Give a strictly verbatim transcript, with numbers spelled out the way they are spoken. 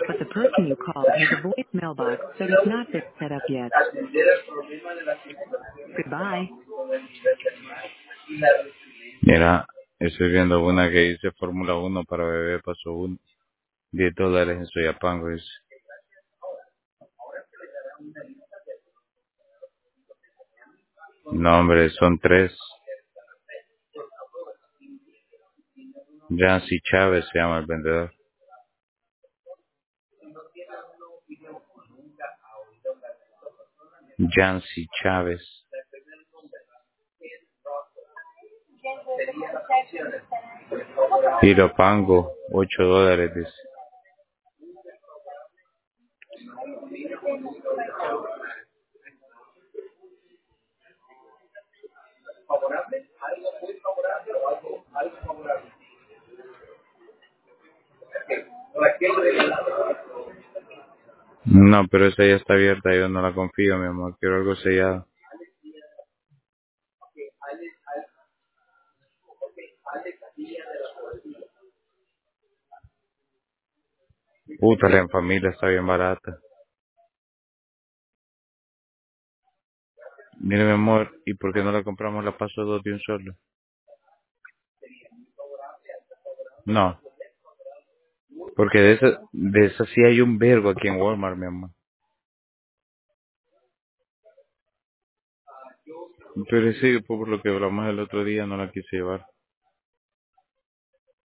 but the person you called has a voicemail box that is not been set up yet. Goodbye. Mira, estoy viendo una que dice Fórmula uno para bebé paso uno. diez dólares en Soyapango. Dice. No, hombre, son tres. Jancy Chávez se llama el vendedor. Jancy Chávez. Iropango, ocho dólares, dice. No, pero esa ya está abierta, yo no la confío, mi amor. Quiero algo sellado. Puta, la en familia está bien barata. Mire, mi amor, ¿y por qué no la compramos la paso dos de un solo? No, porque de esa, de esa sí hay un vergo aquí en Walmart, mi amor. Pero sí, por lo que hablamos el otro día, no la quise llevar.